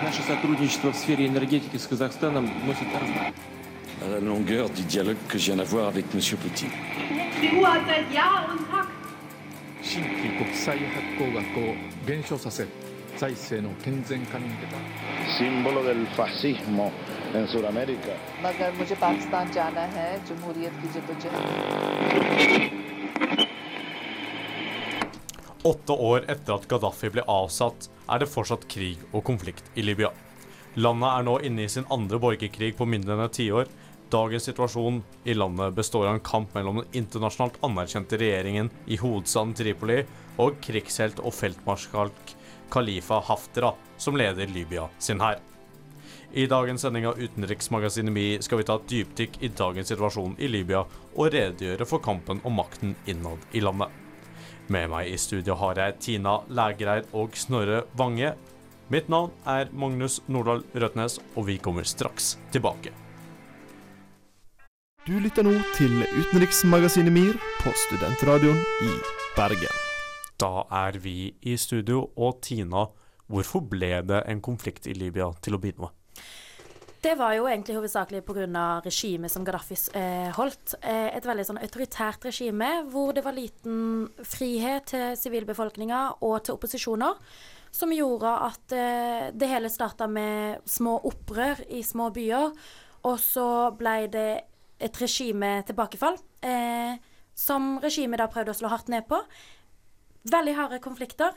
Наше сотрудничество в сфере энергетики с Казахстаном носит размах. À la longueur du dialogue que je viens d'avoir avec M. Poutine. 新規国際発行額を減少させ、財政の健全化に向けた símbolo del fascismo en Sudamérica. मगर मुझे पाकिस्तान जाना है जमहूरियत की जद्दोजहद 8 år etter at Gaddafi ble avsatt, er det fortsatt krig og konflikt i Libya. Landet er nå inne i sin andre borgerkrig på mindre enn et tiår. Dagens situasjon i landet består av en kamp mellom den internasjonalt anerkjente regjeringen i hovedstaden Tripoli og krigshelt og feltmarskalk Khalifa Haftar, som leder Libya sin hær. I dagens sending av Utenriksmagasinet Mi skal vi ta et dypdykk i dagens situasjon i Libya og redegjøre for kampen om makten innad i landet. Med meg i studio har jeg Tina Lægreid og Snorre Vange. Mitt navn er Magnus Nordahl Røtnes, og vi kommer straks tilbake. Du lytter nå til Utenriksmagasinet MIR på Studentradioen i Bergen. Da er vi i studio, og Tina, hvorfor ble det en konflikt i Libya til å begynne med? Det var jo egentlig hovedsakelig på grunn av regimet som Gaddafi holdt. Et veldig sånn autoritært regime, hvor det var liten frihet til sivilbefolkningen og til opposisjoner, som gjorde at det hele startet med små opprør i små byer, og så ble det et regime tilbakefall, som regimet da prøvde å slå hardt ned på. Veldig harde konflikter,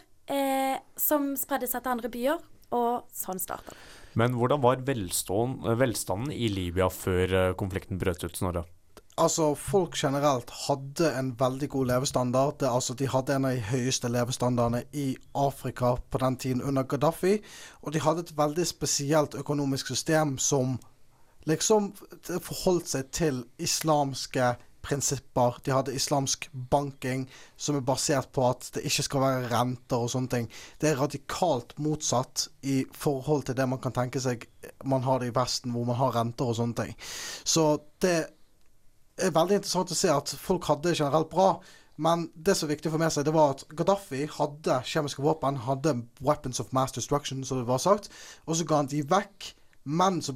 som spredde seg til andre byer, og sånn startet det. Men hvordan var velstanden i Libya før konflikten brøt ut, Snorre? Altså, folk generelt hadde en veldig god levestandard. De hadde en av de høyeste levestandardene i Afrika på den tiden under Gaddafi, og de hadde et veldig spesielt økonomisk system som liksom forholdt seg til islamske prinsipper. De hadde islamsk banking som er basert på at det ikke skal være renter og sånne ting. Det er radikalt motsatt i forhold til det man kan tenke seg man har det i Vesten, hvor man har renter og sånne ting. Så det er veldig interessant å se at folk hadde det generelt bra, men det som er viktig for meg seg, det var at Gaddafi hadde kjemiske våpen, hadde weapons of mass destruction, som det var sagt, og så ga han de vekk. Men så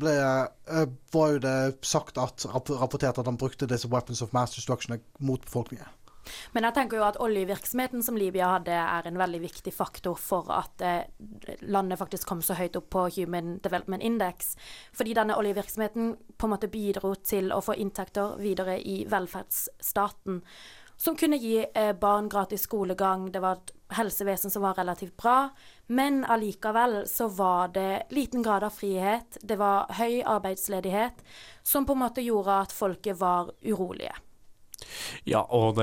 var jo det sagt rapportert at han brukte disse weapons of mass destruction mot befolkningen. Men jeg tenker jo at oljevirksomheten som Libya hadde er en veldig viktig faktor for at landet faktisk kom så høyt opp på Human Development Index. Fordi denne oljevirksomheten på en måte bidro til å få inntekter videre i velferdsstaten, som kunne gi barn gratis skolegang. Det var et helsevesen som var relativt bra, men allikevel så var det liten grad av frihet. Det var høy arbeidsledighet, som på en måte gjorde at folket var urolige. Ja, og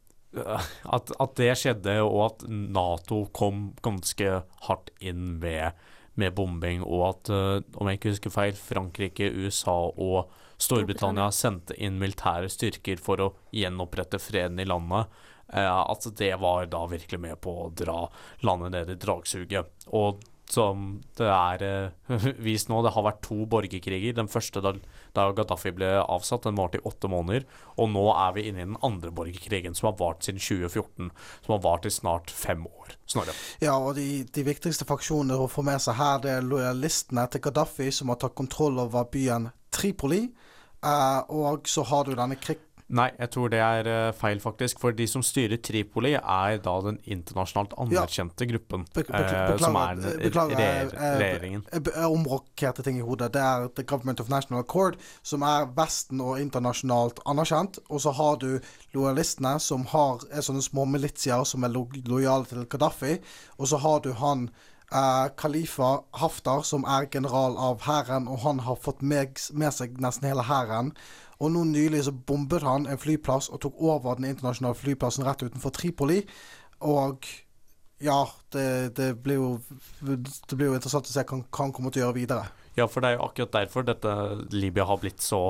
at det skjedde, og at NATO kom ganske hardt inn med bombing, og at, om jeg ikke husker feil, Frankrike, USA og Storbritannia sendte inn militære styrker for å gjenopprette freden i landet, at det var da virkelig med på å dra landet ned i dragsuget. Og som det er vist nå, det har vært 2 borgerkriger. Den første da Gaddafi ble avsatt, den varte i 8 måneder, og nå er vi inne i den andre borgerkrigen som har vart siden 2014, som har vart i snart 5 år. Snorre. Ja, og de viktigste faksjonene å få med seg her, det er lojalistene til Gaddafi, som har tatt kontroll over byen Tripoli, og så har du denne Nei, jeg tror det er feil faktisk, for de som styrer Tripoli er da den internasjonalt anerkjente gruppen, som er regjeringen. Jeg omrokerte ting i hodet. Det er The Government of National Accord, som er Vesten og internasjonalt anerkjent, og så har du lojalistene, som er sånne små militier som er lojale til Gaddafi, og så har du han Khalifa Haftar, som er general av hæren, og han har fått med seg nesten hele hæren. Og nå nylig så bombet han en flyplass og tok over den internasjonale flyplassen rett utenfor Tripoli. Og ja, det blir jo interessant å se hva han kommer til å gjøre videre. Ja, for det er jo akkurat derfor dette Libya har blitt så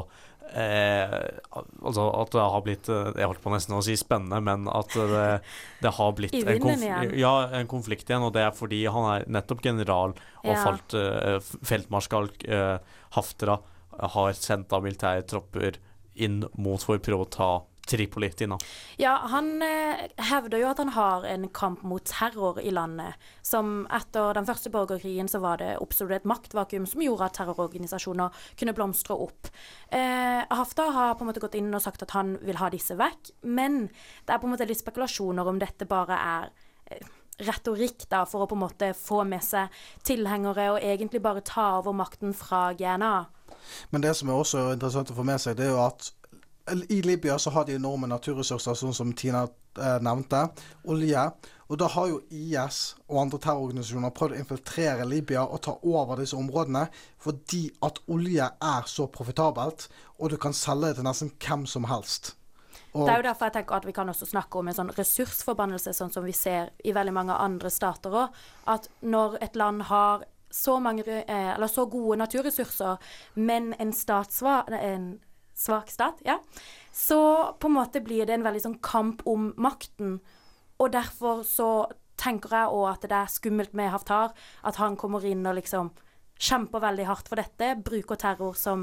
altså at det har blitt, jeg holdt på nesten å si spennende, men at det har blitt en konflikt igjen, og det er fordi han er nettopp general og feltmarskalk Haftar har sendt av militære tropper inn mot for å prøve å ta Tripoli, Tina. Ja, han hevder jo at han har en kamp mot terror i landet, som etter den første borgerkrigen så oppstod det et maktvakuum som gjorde at terrororganisasjoner kunne blomstre opp. Haftar har på en måte gått inn og sagt at han vil ha disse vekk, men det på en måte litt spekulasjoner om dette bare retorikk da, for å på en måte få med seg tilhengere og egentlig bare ta over makten fra GNA. Men det som også interessant å få med seg, det jo at i Libya så har de enorme naturressurser, sånn som Tina nevnte, olje, og da har jo IS og andre terrororganisasjoner prøvd å infiltrere Libya og ta over disse områdene, fordi at olje så profitabelt, og du kan selge det til nesten hvem som helst. Det jo derfor jeg tenker at vi kan også snakke om en sånn ressursforbannelse, sånn som vi ser i veldig mange andre stater også, at når et land har så gode naturressurser, men en svak stat, ja. Så på en måte blir det en veldig sånn kamp om makten, og derfor så tenker jeg også at det skummelt med Haftar, at han kommer inn og liksom kjemper veldig hardt for dette, bruker terror som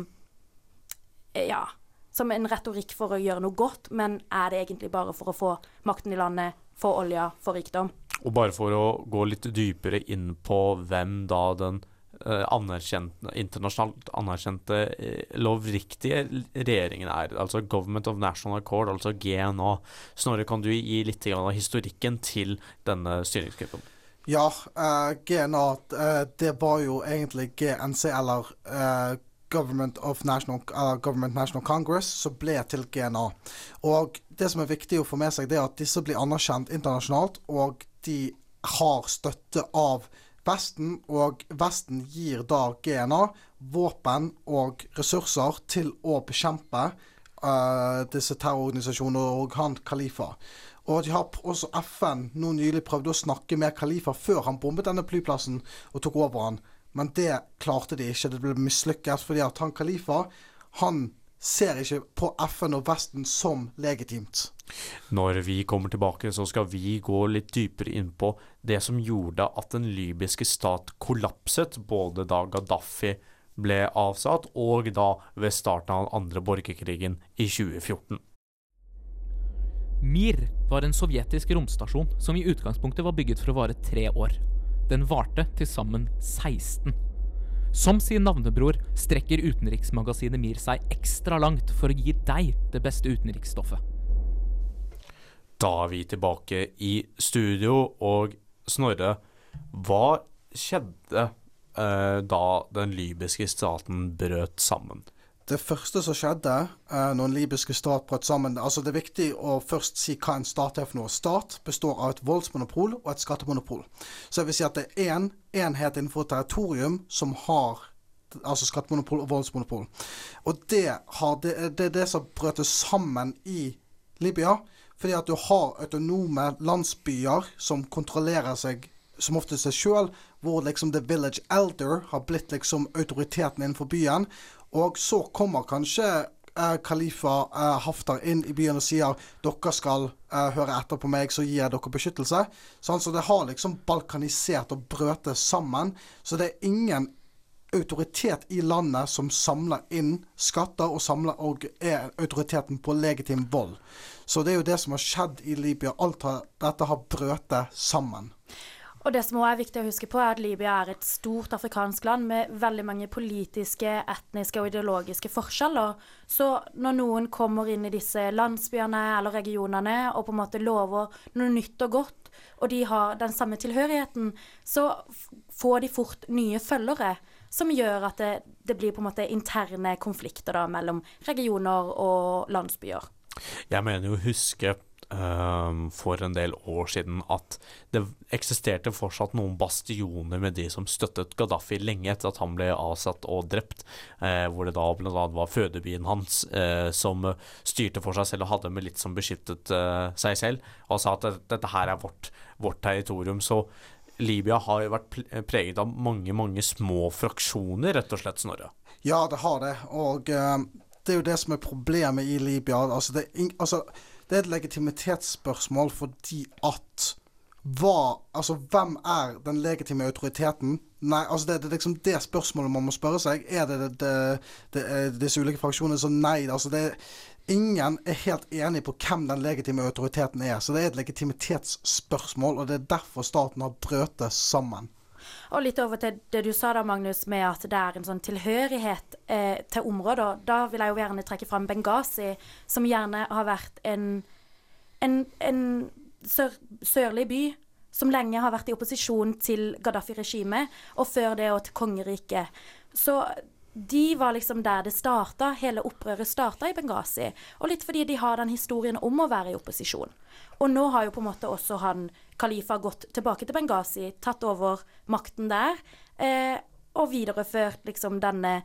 en retorikk for å gjøre noe godt, men det egentlig bare for å få makten i landet, få olja, få rikdom. Og bare for å gå litt dypere inn på hvem da den internasjonalt anerkjente lovriktige regjeringen altså Government of National Accord, altså GNA. Snorre, kan du gi litt av historikken til denne styringsgruppen? Ja, GNA, det var jo egentlig GNC, eller Government National Congress, som ble til GNA. Og det som viktig å få med seg, det at disse blir anerkjent internasjonalt, og de har støtte av Vesten, og Vesten gir da GNA våpen og ressurser til å bekjempe disse terrororganisasjonene og han Khalifa. Og de har også FN nå nylig prøvd å snakke med Khalifa før han bombet denne flyplassen og tok over han. Men det klarte de ikke, det ble mislykket fordi at han Khalifa, han ser ikke på FN og Vesten som legitimt. Når vi kommer tilbake så skal vi gå litt dypere inn på det som gjorde at den libyske stat kollapset, både da Gaddafi ble avsatt og da ved starten av den andre borgerkrigen i 2014. Mir var en sovjetisk romstasjon som i utgangspunktet var bygget for å vare 3 år. Den varte til sammen 16. Som sin navnebror strekker utenriksmagasinet Mir seg ekstra langt for å gi deg det beste utenriksstoffet. Da vi tilbake i studio, og Snorre, hva skjedde da den libyske staten brøt sammen? Det første som skjedde når den libyske stat brøt sammen, altså det viktig å først si hva en stat for noe. Stat består av et voldsmonopol og et skattemonopol. Så jeg vil si at det en enhet innenfor territorium som har altså skattemonopol og voldsmonopol. Og det som brøt sammen i Libya, fordi at du har autonome landsbyer som kontrollerer seg som ofte seg selv, hvor liksom the village elder har blitt liksom autoriteten innenfor byen, og så kommer kanskje Khalifa Haftar inn i byen og sier dere skal høre etter på meg, så gir jeg dere beskyttelse. Så det har liksom balkanisert og brøtet sammen, så det ingen autoritet i landet som samler inn skatter og autoriteten på legitim vold. Så det jo det som har skjedd i Libya. Alt dette har brøtet sammen. Og det som også viktig å huske på at Libya et stort afrikansk land med veldig mange politiske, etniske og ideologiske forskjeller. Så når noen kommer inn i disse landsbyene eller regionene og på en måte lover noe nytt og godt, og de har den samme tilhørigheten, så får de fort nye følgere, som gjør at det blir på en måte interne konflikter da, mellom regioner og landsbyer. Jeg mener jo huske for en del år siden at det eksisterte fortsatt noen bastioner med de som støttet Gaddafi lenge etter at han ble avsatt og drept, hvor det da blant annet var fødebyen hans som styrte for seg selv og hadde med litt som beskyttet seg selv, og sa at dette her vårt territorium. Så Libya har jo vært preget av mange små fraksjoner, rett og slett, Snorre. Ja, det har det, og det jo det som problemet i Libya. Det et legitimitetsspørsmål fordi at hvem den legitime autoriteten? Nei, det liksom det spørsmålet man må spørre seg. Det disse ulike fraksjonene? Så nei, ingen helt enig på hvem den legitime autoriteten så det et legitimitetsspørsmål, og det derfor staten har brøtet sammen. Og litt over til det du sa da, Magnus, med at det en sånn tilhørighet til områder. Da vil jeg jo gjerne trekke frem Benghazi, som gjerne har vært en sørlig by, som lenge har vært i opposisjon til Gaddafi-regimet, og før det og til kongeriket. Så de var liksom der det startet, hele opprøret startet i Benghazi, og litt fordi de har den historien om å være i opposisjon. Og nå har jo på en måte også Khalifa gått tilbake til Benghazi, tatt over makten der, og videreført liksom denne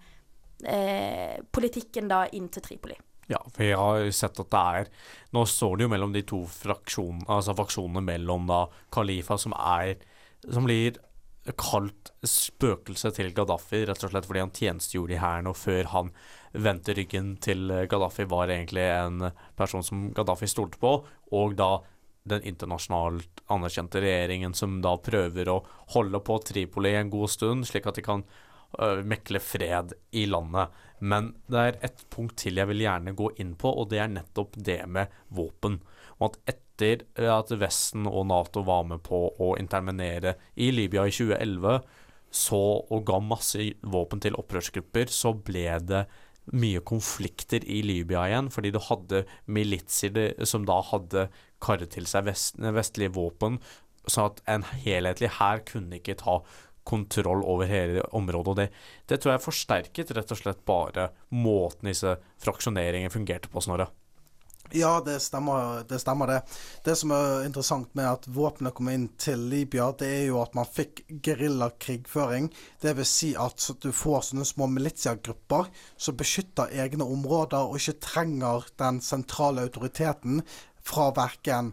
politikken da inn til Tripoli. Ja, for jeg har jo sett at nå står det jo mellom de to faksjonene mellom da Khalifa som blir kalt spøkelse til Gaddafi, rett og slett fordi han tjenestegjorde i hæren, og før han vendte ryggen til Gaddafi var egentlig en person som Gaddafi stolte på, og da den internasjonalt anerkjente regjeringen som da prøver å holde på Tripoli en god stund, slik at de kan mekle fred i landet. Men det et punkt til jeg vil gjerne gå inn på, og det nettopp det med våpen. Og at etter at Vesten og NATO var med på å intervenere i Libya i 2011, og ga masse våpen til opprørsgrupper, så ble det mye konflikter i Libya igjen, fordi du hadde militser som da hadde karret til seg vestlige våpen, så at en helhetlig hær kunne ikke ta kontroll over hele området, og det tror jeg forsterket rett og slett bare måten disse fraksjoneringen fungerte på, Snorre. Ja, det stemmer det. Det som interessant med at våpnene kom inn til Libya, det jo at man fikk guerillakrigføring. Det vil si at du får sånne små militiagrupper som beskytter egne områder og ikke trenger den sentrale autoriteten fra hverken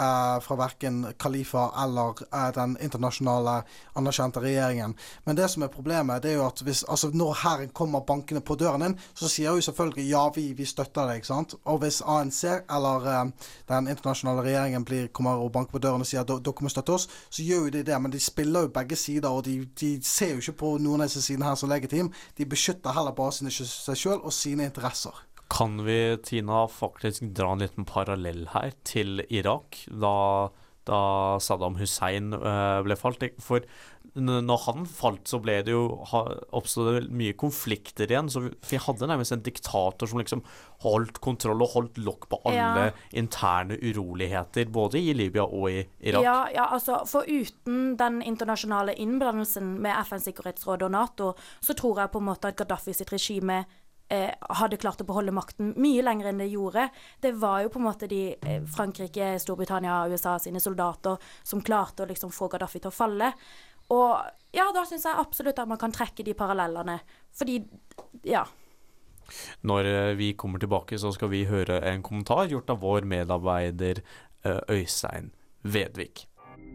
Khalifa eller den internasjonale anerkjente regjeringen. Men det som problemet, det jo at når hæren kommer bankene på døren din, så sier jo selvfølgelig ja, vi støtter det, ikke sant? Og hvis ANC eller den internasjonale regjeringen kommer og banker på døren og sier dere må støtte oss, så gjør jo de det, men de spiller jo begge sider, og de ser jo ikke på noen av disse sidene her som legitim. De beskytter heller bare seg selv og sine interesser. Kan vi, Tina, faktisk dra en liten parallell her til Irak, da Saddam Hussein ble falt? For når han falt, så ble det jo oppstått mye konflikter igjen, så vi hadde nærmest en diktator som liksom holdt kontroll og holdt lokk på alle interne uroligheter, både i Libya og i Irak. Ja, altså, for uten den internasjonale innblandelsen med FNs sikkerhetsråd og NATO, så tror jeg på en måte at Gaddafi sitt regime hadde klart å beholde makten mye lenger enn det gjorde. Det var jo på en måte Frankrike, Storbritannia og USA sine soldater som klarte å liksom få Gaddafi til å falle. Og ja, da synes jeg absolutt at man kan trekke de parallellene. Fordi, ja. Når vi kommer tilbake, så skal vi høre en kommentar gjort av vår medarbeider Øystein Vedvik.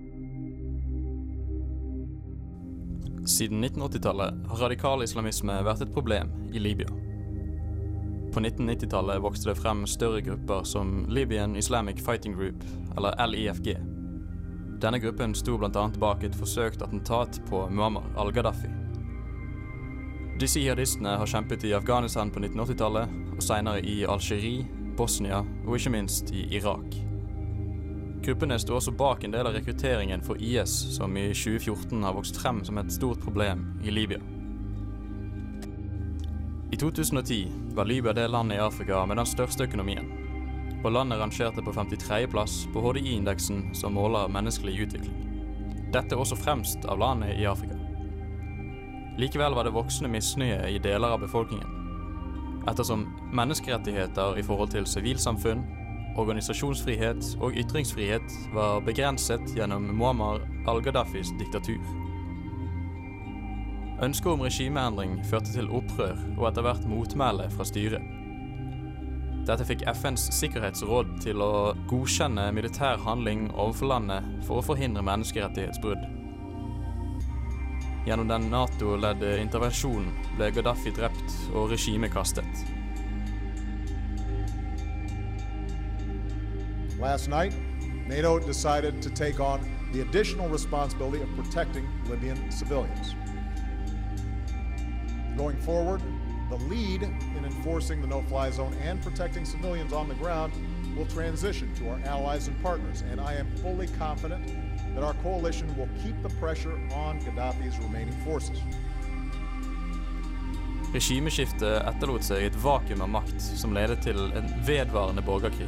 Siden 1980-tallet har radikal islamisme vært et problem i Libya. På 1990-tallet vokste det frem større grupper som Libyan Islamic Fighting Group, eller LIFG. Denne gruppen sto blant annet bak et forsøkt attentat på Muammar al-Gaddafi. Disse jihadistene har kjempet i Afghanistan på 1980-tallet, og senere i Algerie, Bosnia og ikke minst i Irak. Gruppene står også bak en del av rekrutteringen for IS, som i 2014 har vokst frem som et stort problem i Libya. I 2010 var Libya det landet i Afrika med den største økonomien, og landet rangerte på 53. plass på HDI-indeksen som måler menneskelig utvikling. Dette også fremst av landet i Afrika. Likevel var det voksende misnøye i deler av befolkningen, ettersom menneskerettigheter i forhold til sivilsamfunn, organisasjonsfrihet og ytringsfrihet var begrenset gjennom Muammar al-Gaddafis diktatur. Ønsket om regimeendring førte til opprør og etter hvert motmæle fra styret. Dette fikk FNs sikkerhetsråd til å godkjenne militær handling overfor landet for å forhindre menneskerettighetsbrudd. Gjennom den NATO-ledde intervensjonen ble Gaddafi drept og regimet kastet. Last night, NATO decided to take on the additional responsibility of protecting Libyan civilians. Going forward, the lead in enforcing the no-fly zone and protecting civilians on the ground will transition to our allies and partners, and I am fully confident that our coalition will keep the pressure on Gaddafi's remaining forces. Regimeskiftet etterlot seg et vakuum av makt som ledet til en vedvarende borgerkrig.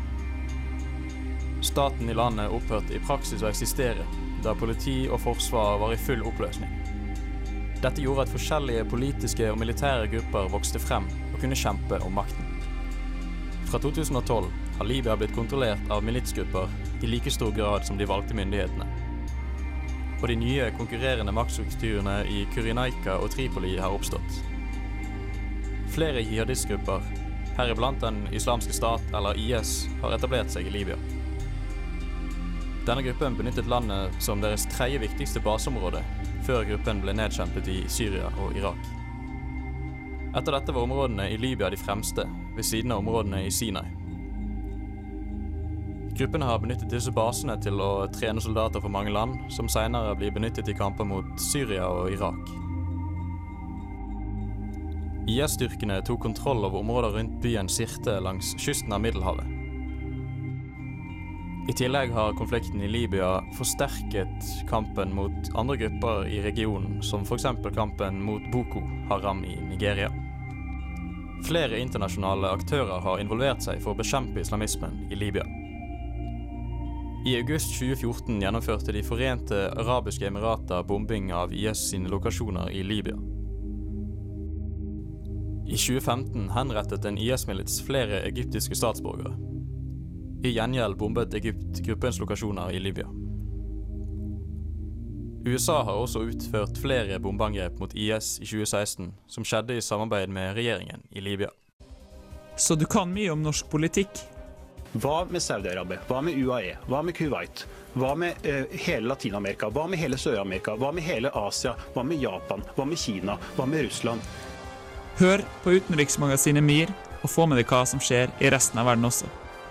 Staten i landet opphørte i praksis å eksistere, da politi og forsvar var i full oppløsning. Dette gjorde at forskjellige politiske og militære grupper vokste frem og kunne kjempe om makten. Fra 2012 har Libya blitt kontrollert av militsgrupper i like stor grad som de valgte myndighetene. Og de nye konkurrerende maktstrukturene i Cyrenaica og Tripoli har oppstått. Flere jihadistgrupper, heriblant den islamske stat eller IS, har etablert seg i Libya. Denne gruppen benyttet landet som deres tredje viktigste baseområde, før gruppen ble nedkjempet i Syria og Irak. Etter dette var områdene i Libya de fremste, ved siden av områdene i Sinai. Gruppen har benyttet disse basene til å trene soldater for mange land, som senere blir benyttet i kamper mot Syria og Irak. IS-styrkene tok kontroll over områder rundt byen Sirte langs kysten av Middelhavet. I tillegg har konflikten i Libya forsterket kampen mot andre grupper i regionen, som for eksempel kampen mot Boko Haram i Nigeria. Flere internasjonale aktører har involvert seg for å bekjempe islamismen i Libya. I august 2014 gjennomførte de Forente Arabiske Emirater bombing av IS sine lokasjoner i Libya. I 2015 henrettet en IS-milits flere egyptiske statsborgere. I gjengjeld bombet Egypt gruppens lokasjoner i Libya. USA har også utført flere bombeangrep mot IS i 2016, som skjedde i samarbeid med regjeringen i Libya. Så du kan mye om norsk politikk? Hva med Saudi-Arabia? Hva med UAE? Hva med Kuwait? Hva med hele Latinamerika? Hva med hele Sør-Amerika? Hva med hele Asia? Hva med Japan? Hva med Kina? Hva med Russland? Hør på utenriksmagasinet MIR, og få med deg hva som skjer i resten av verden også.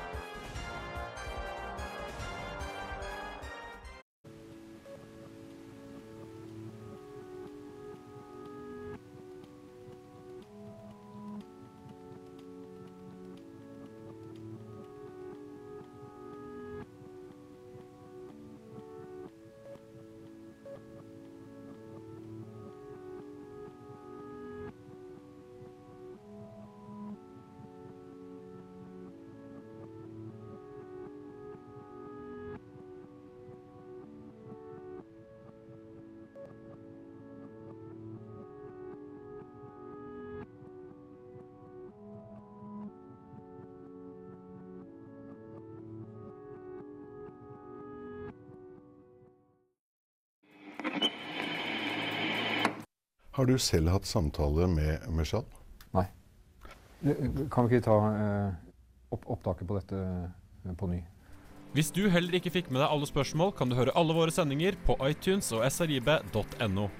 Har du selv hatt samtale med Meshal? Nei. Kan vi ikke ta opptaket på dette på ny? Hvis du heller ikke fikk med deg alle spørsmål, kan du høre alle våre sendinger på iTunes og srib.no.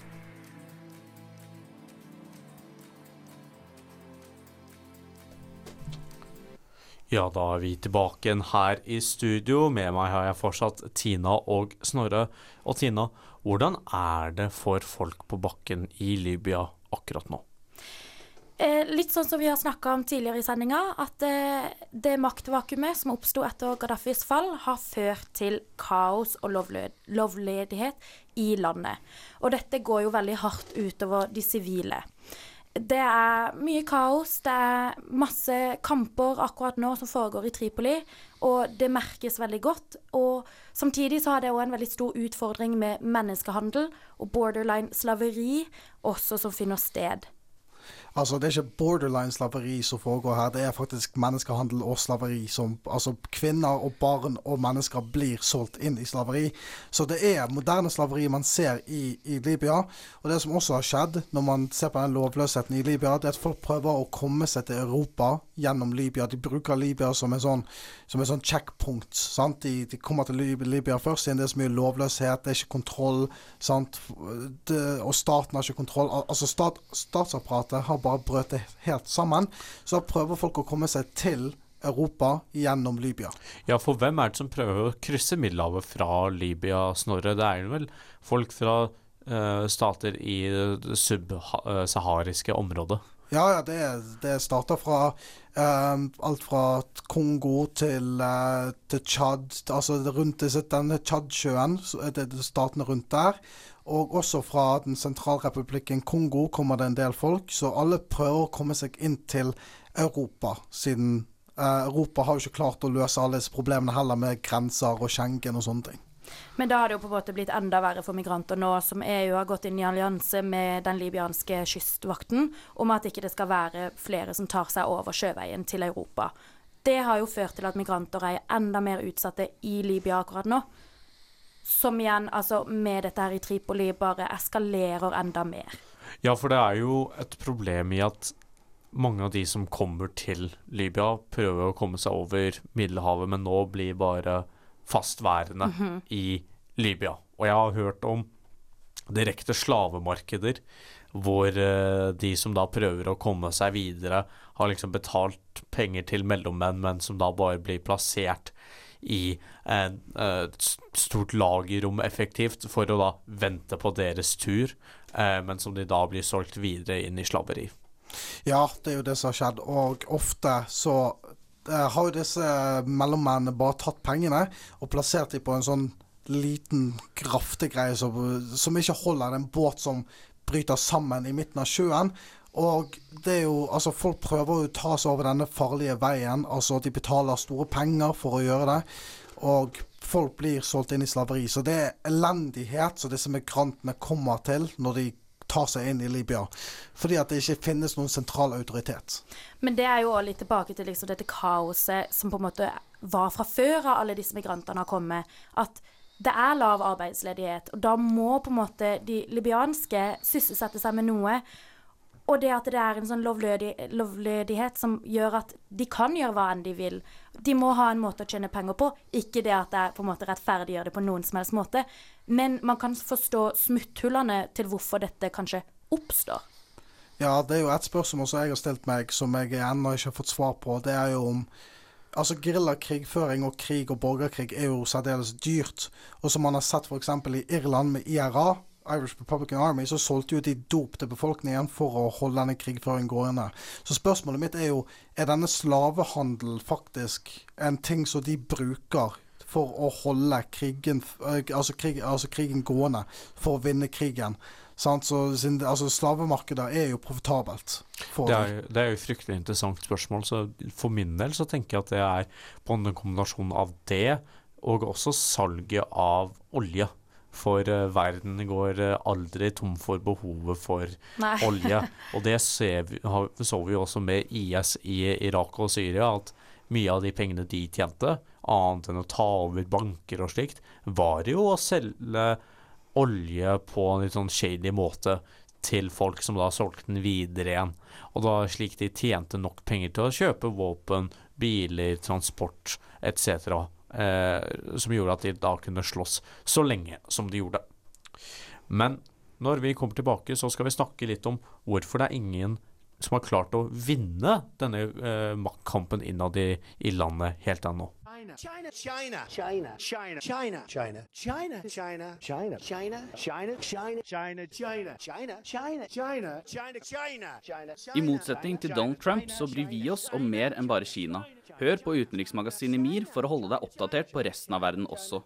Ja, da er vi tilbake igjen her i studio. Med meg har jeg fortsatt Tina og Snorre. Og Tina, hvordan er det for folk på bakken i Libya akkurat nå? Litt sånn som vi har snakket om tidligere i sendingen, at det maktvakuumet som oppstod etter Gaddafis fall har ført til kaos og lovledighet i landet. Og dette går jo veldig hardt utover de sivile. Det er mye kaos, det er masse kamper akkurat nå som foregår i Tripoli, og det merkes veldig godt. Og samtidig så har det også en veldig stor utfordring med menneskehandel og borderline slaveri også som finner sted. Altså, det er ikke borderline slaveri som foregår her, det er faktisk menneskehandel og slaveri som, altså kvinner og barn og mennesker blir solgt inn i slaveri. Så det er moderne slaveri man ser i Libya, og det som også har skjedd når man ser på den lovløsheten i Libya, det er at folk prøver å komme seg til Europa gjennom Libya. De bruker Libya som en sånn checkpoint, sant? De kommer til Libya først, siden det er så mye lovløshet, det er ikke kontroll, sant? Og staten har ikke kontroll, altså statsapparatet har bare brøt det helt sammen, så prøver folk å komme seg til Europa gjennom Libya. Ja, for hvem er det som prøver å krysse Middelhavet fra Libya, Snorre? Det er jo vel folk fra stater i det subsahariske området. Ja, det starter fra alt fra Kongo til Tsjad, altså rundt denne Tsjadsjøen, det statene rundt der, og også fra den sentralrepublikken Kongo kommer det en del folk, så alle prøver å komme seg inn til Europa, siden Europa har jo ikke klart å løse alle disse problemene heller med grenser og Schengen og sånne ting. Men da har det jo på en måte blitt enda verre for migranter nå, som EU har gått inn i allianse med den libyanske kystvakten, om at ikke det skal være flere som tar seg over sjøveien til Europa. Det har jo ført til at migranter er enda mer utsatte i Libya akkurat nå, som igjen, altså med dette her i Tripoli, bare eskalerer enda mer. Ja, for det er jo et problem i at mange av de som kommer til Libya prøver å komme seg over Middelhavet, men nå blir bare fastværende i Libya. Og jeg har hørt om direkte slavemarkeder, hvor de som da prøver å komme seg videre, har liksom betalt penger til mellommenn, men som da bare blir plassert i et stort lagerrom effektivt, for å da vente på deres tur, men som de da blir solgt videre inn i slaveri. Ja, det er jo det som har skjedd, og ofte så har jo disse mellommennene bare tatt pengene og plassert dem på en sånn liten graftegreie som ikke holder, en båt som bryter sammen i midten av sjøen. Og det er jo, altså folk prøver å ta seg over denne farlige veien, altså de betaler store penger for å gjøre det, og folk blir solgt inn i slaveri. Så det er elendighet som disse migrantene kommer til når de tar seg inn i Libya, fordi at det ikke finnes noen sentral autoritet. Men det er jo også litt tilbake til liksom dette kaoset som på en måte var fra før av alle disse migrantene har kommet, at det er lav arbeidsledighet, og da må på en måte de libyanske sysselsette seg med noe, og det at det er en sånn lovlødighet som gjør at de kan gjøre hva enn de vil. De må ha en måte å tjene penger på, ikke det at det på en måte rettferdiggjør det på noen som helst måte, men man kan forstå smutthullene til hvorfor dette kanskje oppstår. Ja, det er jo et spørsmål som jeg har stilt meg, som jeg ennå ikke har fått svar på. Det er jo om, altså guerillakrigføring og krig og borgerkrig er jo særdeles dyrt, og som man har sett for eksempel i Irland med IRA, Irish Republican Army, så solgte jo de dop til befolkningen for å holde denne krigføringen gående. Så spørsmålet mitt er jo, er denne slavehandel faktisk en ting som de bruker for å holde krigen, krigen gående, for å vinne krigen? Sant? Så slavemarkedet er jo profitabelt. Det er jo et fryktelig interessant spørsmål, så for min del så tenker jeg at det er på en kombinasjon av det, og også salget av olje. For verden går aldri tom for behovet for olje. Og det så vi også med IS i Irak og Syria, at mye av de pengene de tjente, annet enn å ta over banker og slikt, var jo å selge olje på en litt sånn shady måte til folk som da solgte den videre igjen. Og da slik de tjente nok penger til å kjøpe våpen, biler, transport, etc., som gjorde at de da kunne slåss så lenge som de gjorde. Men når vi kommer tilbake, så skal vi snakke litt om hvorfor det er ingen som har klart å vinne denne maktkampen innad i landet helt ennå. China, China, China, China, China, China, China, China, China, China, China, China, China, China, China, China, China, China, China. I motsetning til Donald Trump så bryr vi oss om mer enn bare Kina. Hør på utenriksmagasinet MIR for å holde deg oppdatert på resten av verden også.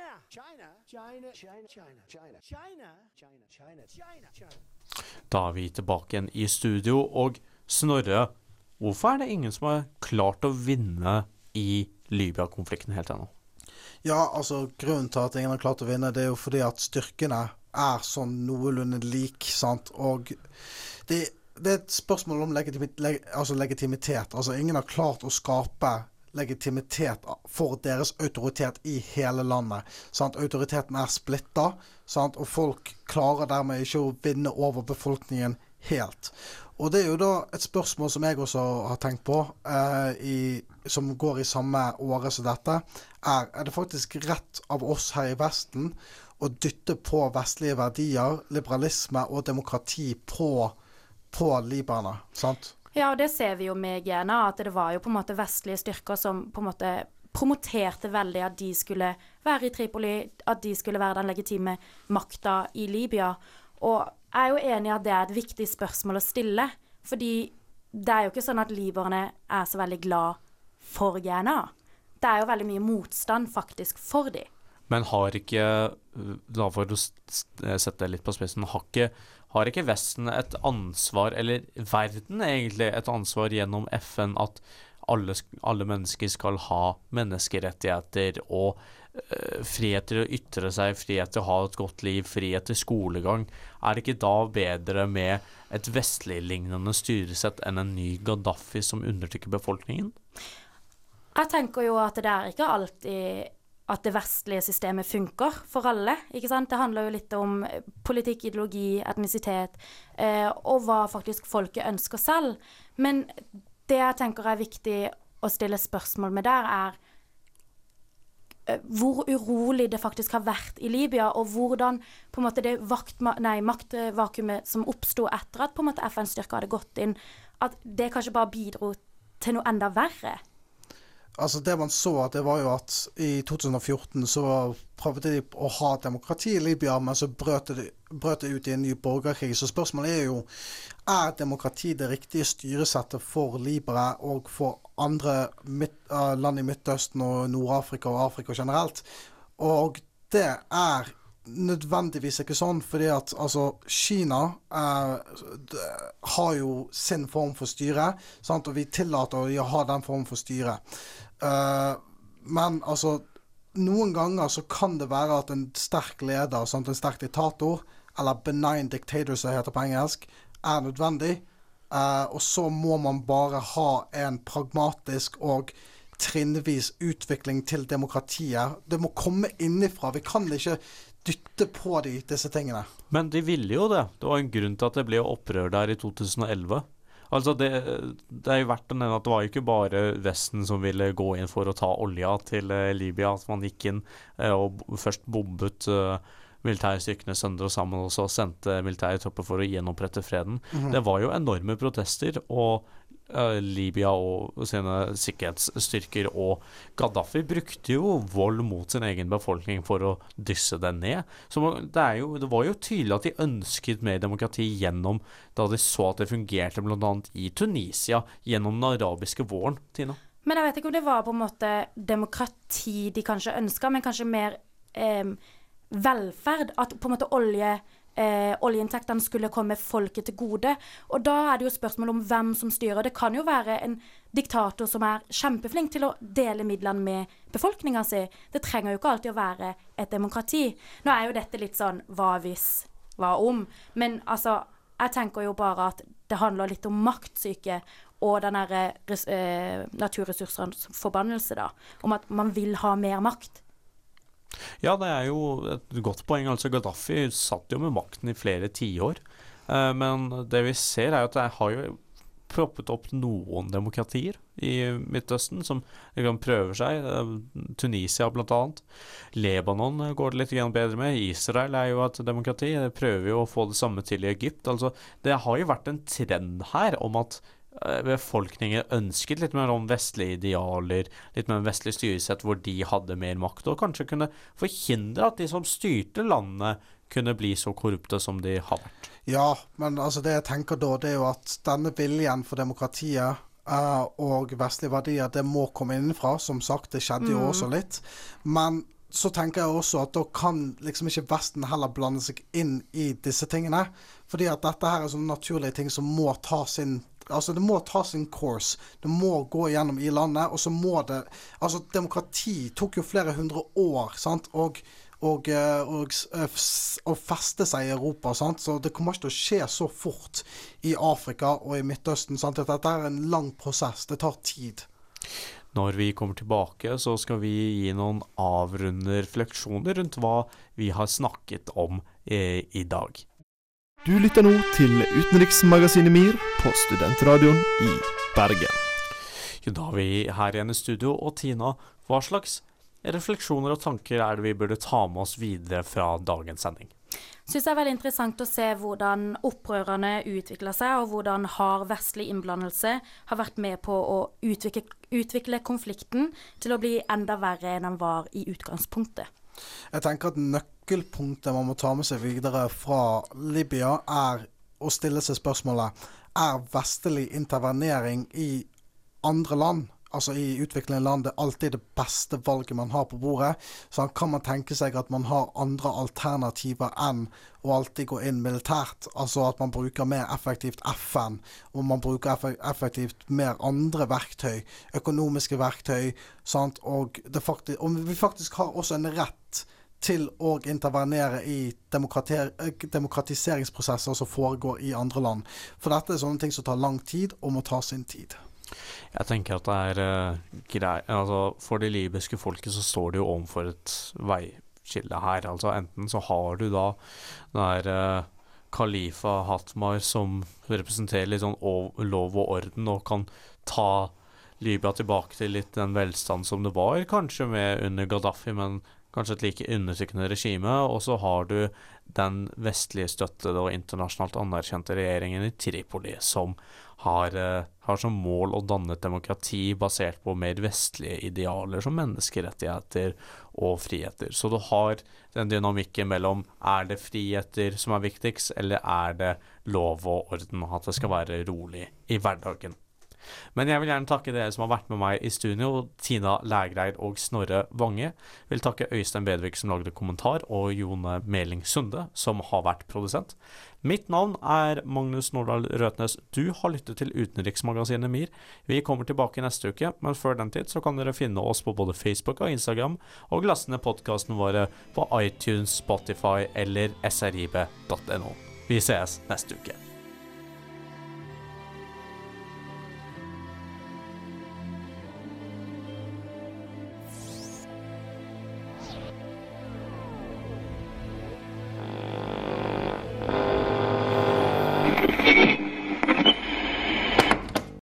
Da er vi tilbake igjen i studio, og Snorre, hvorfor er det ingen som har klart å vinne i Libya-konflikten helt ennå? Ja, altså grunnen til at ingen har klart å vinne, det er jo fordi at styrkene er sånn noenlunde lik, sant? Og det er et spørsmål om legitimitet. Altså ingen har klart å skape legitimitet for deres autoritet i hele landet. Sant? Autoriteten er splittet, sant? Og folk klarer dermed ikke å vinne over befolkningen helt. Og det er jo da et spørsmål som jeg også har tenkt på, som går i samme året som dette, er det faktisk rett av oss her i Vesten å dytte på vestlige verdier, liberalisme og demokrati på libyerne, sant? Ja, og det ser vi jo med Gena, at det var jo på en måte vestlige styrker som på en måte promoterte veldig at de skulle være i Tripoli, at de skulle være den legitime makta i Libya. Og jeg er jo enig i at det er et viktig spørsmål å stille. Fordi det jo ikke sånn at libyerne så veldig glad for GNA. Det jo veldig mye motstand faktisk for de. Men har ikke, da for å sette det litt på spissen, har ikke Vesten et ansvar, eller verden egentlig et ansvar gjennom FN, at alle mennesker skal ha menneskerettigheter og frihet til å ytre seg, frihet til å ha et godt liv, frihet til skolegang? Det ikke da bedre med et vestlig-lignende styresett enn en ny Gaddafi som undertrykker befolkningen? Jeg tenker jo at det ikke alltid at det vestlige systemet funker for alle, ikke sant? Det handler jo litt om politikk, ideologi, etnisitet, og hva faktisk folket ønsker selv. Men det jeg tenker viktig å stille spørsmål med der hvor urolig det faktisk har vært i Libya, og hvordan på en måte det maktvakuumet som oppstod etter at på en måte FN-styrker hadde gått inn, at det kanskje bare bidro til noe enda verre. Altså det man så, det var jo at i 2014 så prøvde de å ha demokrati i Libya, men så brøt det ut i en ny borgerkrig. Så spørsmålet jo, demokrati det riktige styresettet for libyere og for andre land i Midtøsten og Nord-Afrika og Afrika generelt? Og det nødvendigvis ikke sånn, fordi at Kina har jo sin form for styre, sant? Og vi tillater å ha den form for styre. Men noen ganger så kan det være at en sterk leder, sant? En sterk diktator, eller benign dictator som heter på engelsk, nødvendig, og så må man bare ha en pragmatisk og trinnvis utvikling til demokratiet. Det må komme innifra, vi kan ikke dytte på disse tingene. Men de ville jo det. Det var en grunn til at det ble opprør der i 2011. Altså det jo verdt å nevne at det var jo ikke bare Vesten som ville gå inn for å ta olja til Libya, at man gikk inn og først bombet militærstyrkene sønder og sammen, og så sendte militære tropper for å gjenopprette freden. Det var jo enorme protester, og Libya og sine sikkerhetsstyrker og Gaddafi brukte jo vold mot sin egen befolkning for å dysse den ned. Så det var jo tydelig at de ønsket mer demokrati gjennom da de så at det fungerte blant annet i Tunisia gjennom den arabiske våren, Tina. Men jeg vet ikke om det var på en måte demokrati de kanskje ønsket, men kanskje mer velferd, at på en måte oljeinntektene skulle komme folket til gode. Og da det jo spørsmål om hvem som styrer. Det kan jo være en diktator som kjempeflink til å dele midlene med befolkningen sin. Det trenger jo ikke alltid å være et demokrati. Nå jo dette litt sånn hva hvis, hva om. Men jeg tenker jo bare at det handler litt om maktsyke og den naturressursens forbannelse da, om at man vil ha mer makt. Ja, det jo et godt poeng. Altså Gaddafi satt jo med makten i flere tiår, men det vi ser at det har jo proppet opp noen demokratier i Midtøsten som prøver seg. Tunisia blant annet. Lebanon går det litt bedre med. Israel jo et demokrati. Det prøver jo å få det samme til i Egypt. Altså, det har jo vært en trend her om at befolkningen ønsket litt mer om vestlige idealer, litt mer vestlig styresett hvor de hadde mer makt, og kanskje kunne forhindre at de som styrte landet kunne bli så korrupte som de har vært. Ja, men det jeg tenker da, det jo at denne viljen for demokratiet og vestlige verdier, det må komme innenfra. Som sagt, det skjedde jo også litt. Men så tenker jeg også at da kan liksom ikke Vesten heller blande seg inn i disse tingene, fordi at dette her sånne naturlige ting som må ta sin det må ta sin course. Det må gå gjennom i landet, og så må det demokrati tok jo flere hundre år, sant? Og feste seg i Europa, sant? Så det kommer ikke til å skje så fort i Afrika og i Midtøsten, sant? Dette en lang prosess, det tar tid. Når vi kommer tilbake, så skal vi gi noen avrundende refleksjoner rundt hva vi har snakket om i dag. Du lytter nå til Utenriksmagasinet MIR på Studentradioen i Bergen. Da vi her igjen i studio, og Tina, hva slags refleksjoner og tanker det vi burde ta med oss videre fra dagens sending? Synes det veldig interessant å se hvordan opprørerne utvikler seg, og hvordan har vestlig innblandelse har vært med på å utvikle konflikten til å bli enda verre enn den var i utgangspunktet. Jeg tenker at nøkkelpunktet man må ta med seg videre fra Libya å stille seg spørsmålet, vestlig intervenering i andre land, altså i utviklende land, det alltid det beste valget man har på bordet. Så kan man tenke seg at man har andre alternativer enn å alltid gå inn militært. Altså at man bruker mer effektivt FN, og man bruker effektivt mer andre verktøy, økonomiske verktøy, sant? Og vi faktisk har også en rett til å intervenere i demokratiseringsprosesser som foregår i andre land. For dette sånne ting som tar lang tid og må ta sin tid. Jeg tenker at det greit. Altså, for det libyske folket så står det jo overfor et veiskille her. Altså, enten så har du da den Khalifa Haftar som representerer litt sånn lov og orden og kan ta Libya tilbake til litt den velstand som det var, kanskje med under Gaddafi, men kanskje et like undertrykkende regime, og så har du den vestlige støttede og internasjonalt anerkjente regjeringen i Tripoli, som har som mål å danne et demokrati basert på mer vestlige idealer som menneskerettigheter og friheter. Så du har den dynamikken mellom det friheter som viktigst, eller det lov og orden, at det skal være rolig i hverdagen. Men jeg vil gjerne takke dere som har vært med meg i studio, Tina Lægreid og Snorre Vange. Jeg vil takke Øystein Bedvik som lagde kommentar, og Jone Meling Sunde som har vært produsent. Mitt navn Magnus Nordahl Røtnes. Du har lyttet til Utenriksmagasinet MIR. Vi kommer tilbake neste uke, men før den tid så kan dere finne oss på både Facebook og Instagram, og laste ned podcasten våre på iTunes, Spotify eller srib.no. Vi ses neste uke.